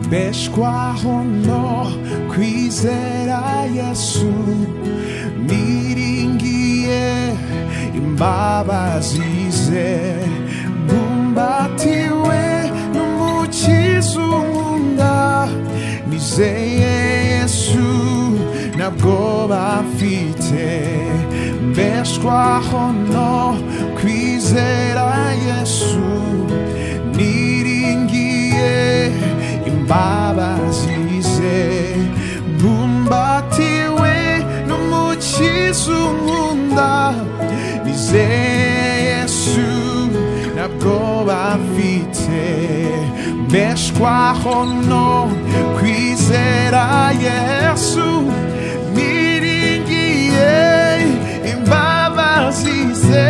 mbeshwaho no kwizera Yesu niringiye imbabazi ze mbumbatiwe n'umukiza unkunda nizeye Yesu ntabwoba mfite mbeshwaho no kwizera Yesu niringiye imbabazi ze mbumbatiwe n'umukiza unkunda nizeye Yesu ntabwoba mfite mbeshwaho no kwizera Yesu niringiye imbabazi ze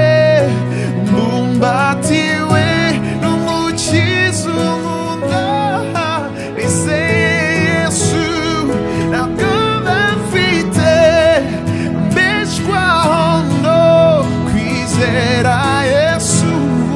mbumbatiwe n'umukiza unkunda nizeye Yesu ntabwoba mfite mbeshwaho no kwizera Yesu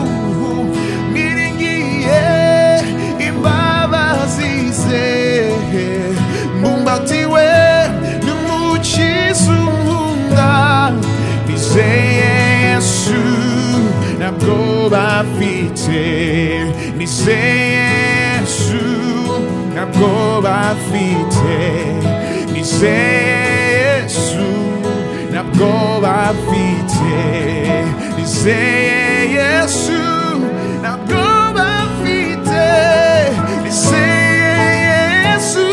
niringiye imbabazi ze mbumbatiwe n'umukiza unkunda nizeye Yesu ntabwoba mfite nizeye Yesu ntabwoba mfite nizeye Yesu ntabwoba mfite nizeye Yesu ntabwoba mfite nizeye Yesu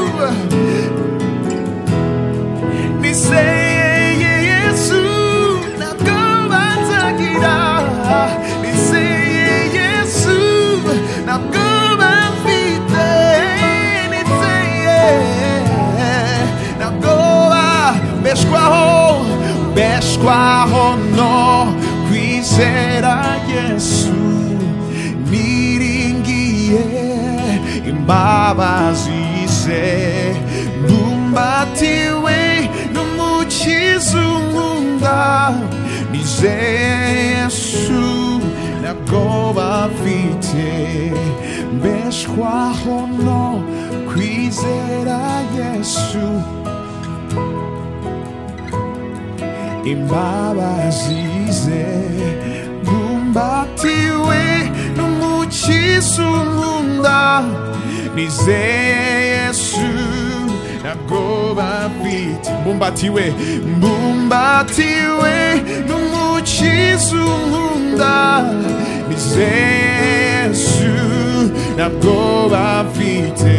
nizeye Yesu ntabwoba nzagira nizeye Yesu ntabwoba mfite nizeye ntabwoba mbeshwaho no kwizera Yesu niringiye imbabazi ze mbumbatiwe n'umukiza unkunda nizeye Yesu ntabwoba mfite mbeshwaho no kwizera Yesu imbabazi ze mbumbatiwe n'umukiza unkunda nizeye Yesu ntabwoba mfite mbumbatiwe n'umukiza unkunda nizeye Yesu ntabwoba mfite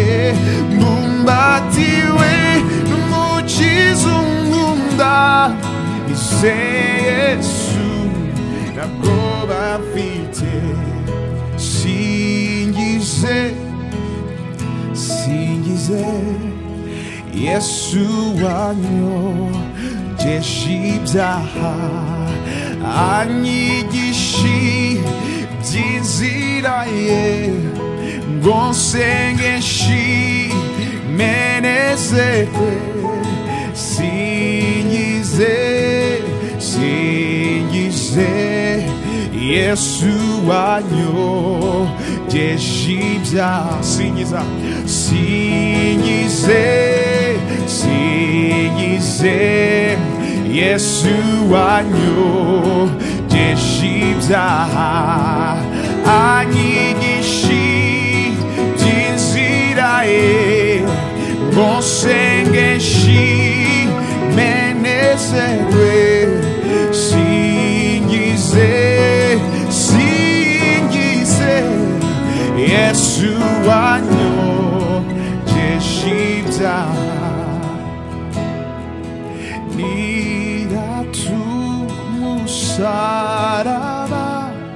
mbumbatiwe n'umukiza unkunda nizeye Yesu ntabwoba mfite singize Yesu wanyogeje ibyaha anyigisha iby'inzira ye ngo nsengeshe menezerwe singize Yesu wanyogeje ibyaha singize Yesu wanyogeje ibyaha anyigisha iby'inzira ye ngo nsengeshe menezerwe singize Yesu wanyogeje ibyaha niratumusaraba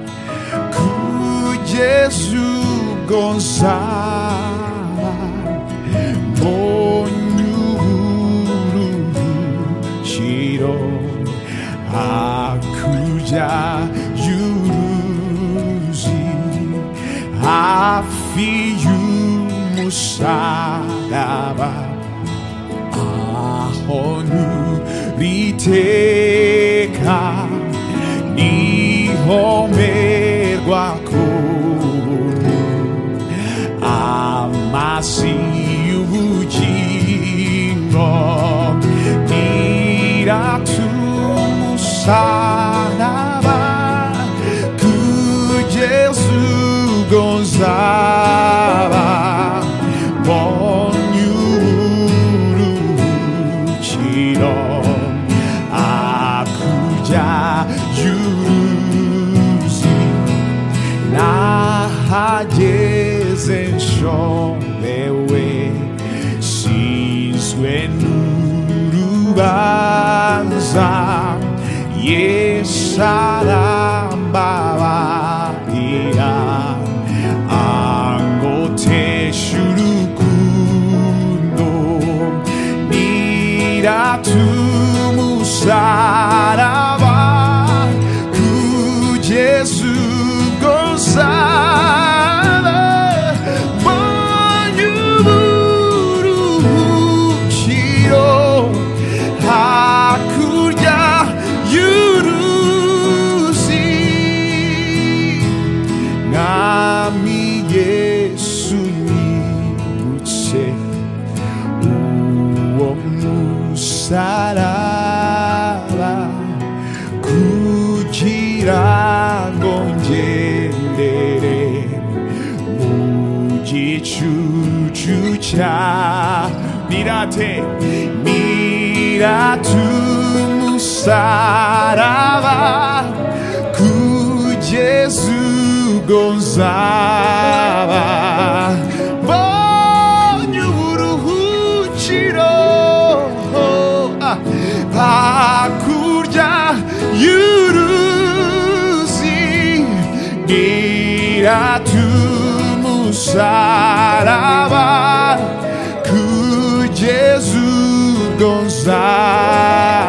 kugeza ubwo nzaba mbonye uburuhukiro hakurya y'uruzi hafi y'umusaraba aho nturiteka nihomerwa kuntu 다시 우징어 니라투 살아봐 그 예수 gonzaba 번유루 치러 아쿠자 유루시 나하제zen 쇼레웨 시스웨 누루반사 예사람 바바이라 앙고테 슈루군도 니라투무 사라바 그 예수 곤사라 번유무루 치로 하쿠야 유루시 남이 예수님 무채 우엄무 살아라 구지란 건제레레 무지 주주자 미라테 미라투무 살아라 그 예수 gonzaba 번유로 후치로 바꾸자 유루시 니라투무 살아봐 그 예수 gonzaba